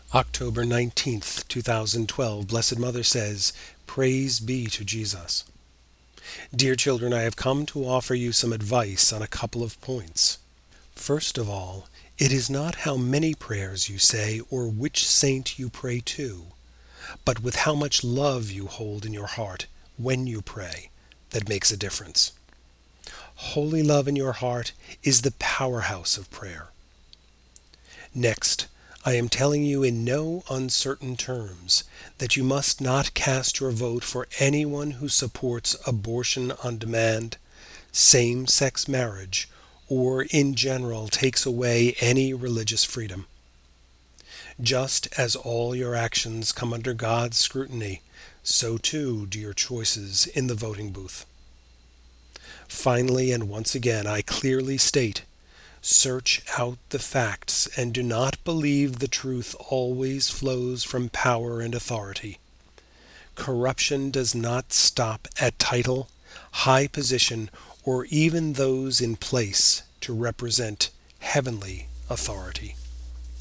October 19th, 2012, Blessed Mother says, Praise be to Jesus. Dear children, I have come to offer you some advice on a couple of points. First of all, it is not how many prayers you say or which saint you pray to, but with how much love you hold in your heart when you pray that makes a difference. Holy love in your heart is the powerhouse of prayer. Next, I am telling you in no uncertain terms that you must not cast your vote for anyone who supports abortion on demand, same-sex marriage, or in general takes away any religious freedom. Just as all your actions come under God's scrutiny, so too do your choices in the voting booth. Finally, and once again, I clearly state, search out the facts and do not believe the truth always flows from power and authority. Corruption does not stop at title, high position, or even those in place to represent heavenly authority.